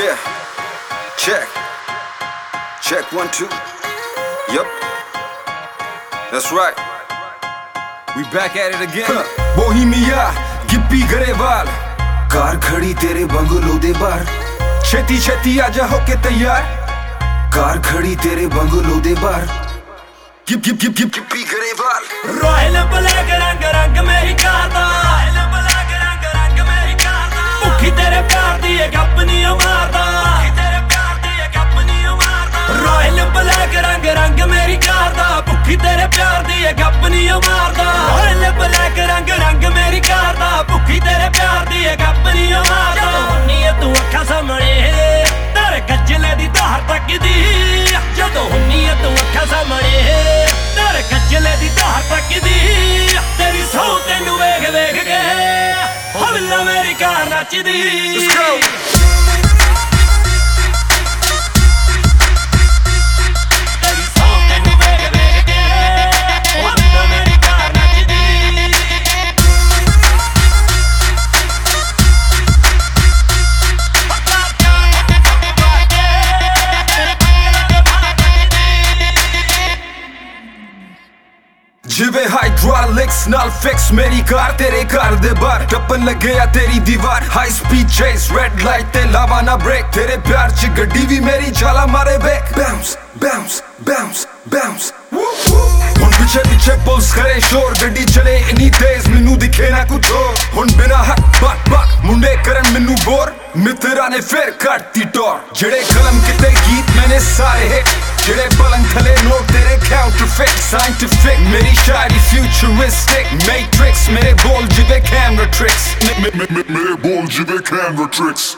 Yeah, check. Check 1 2. Yup, that's right. We back at it again. Bohemia, Gippy Garewal. Car खड़ी तेरे bungalow दे बाहर, छेती छेती आजा होके तैयार। कार खड़ी तेरे बंगलो दे बाहर, गिप्पी गरेवाल। रॉयल ब्लैक रंग रंग मेरी कार दा, रॉयल ब्लैक रंग रंग मेरी कार दा। भुखी तेरे प्यार दी ए गप नहीं मारदा, भुखी तेरे प्यार दी ए गप नहीं मारदा। रॉयल ब्लैक रंग रंग मेरी कार दा, भुखी तेरे प्यार दी ए गप नहीं मारदा। रॉयल ब्लैक रंग रंग मेरी कार दा, भुखी तेरे प्यार दी ए गप नहीं मारदा। हुन्नी ए तू अखां सामणे तेरे गजले दी धार तकदी, जदों हुन्नी ए तू अखां सामणे तेरे गजले दी धार तकदी। तेरी सौ तेनू वेख वेख के हवला मेरी कार नचदी। जिवे हाइड्रोलिक्स नाल फिक्स मेरी कार तेरे घर दे बाहर, टप्पन लगे आ तेरी दीवार। High speed chase red light ते लावा ना ब्रेक, तेरे प्यार च गड्डी भी मेरी जाला मारे back. Bounce bounce bounce bounce, हुन पीछे पीछे पुलिस करे शोर, गड्डी चले इन्नी तेज मैनू दिखे ना कुछ और। हुन बिना हक बात बात मुंडे करन मैनू बोर, मित्रा ने फिर कटती टोर। जेड़े कलम किते गीत मैंने सारे हिट, जेड़े पलंग थले नोट तेरे काउंटरफिट। साइंटिफिक मेरी शायरी फ्यूचरिस्टिक, मैट्रिक्स मेरे बोल जिवे कैमरा ट्रिक्स, मेरे बोल जिवे कैमरा ट्रिक्स।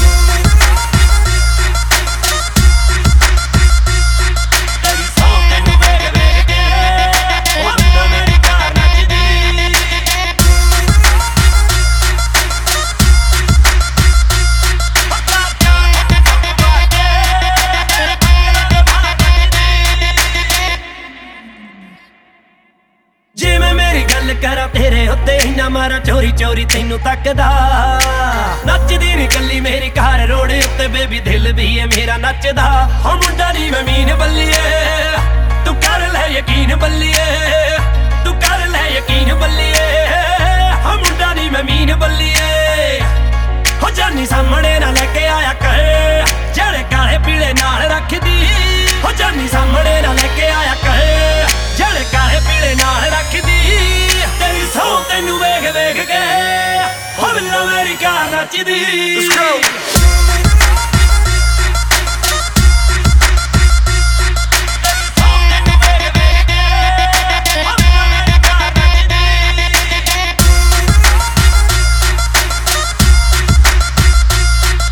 करा तेरे उत्ते ना मारा चोरी चोरी तेनू तकदा। नचदी नी कल्ली मेरी कार रोड उत्ते, बेबी दिल भी है मेरा नचदा। हम मुंडा नी मैं मीन बल्लिए, तू कर ले यकीन बल्लिए, तू कर ले यकीन बल्लिए। हम मुंडा नी मैं मीन बल्लिए, हो जानी सामने ना लेके आया कर जेड़े काले पीले नाल रखदी। हो जानी सामने ना लेके आया कर जेड़े काले पीले नाल रखदी। तेरी सौ तेनू वेख वेख के हवला मेरी कार नचदी।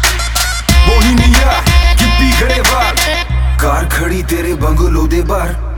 बोहेमिया, गिप्पी गरेवाल। कार खड़ी तेरे बंगलो दे बाहर,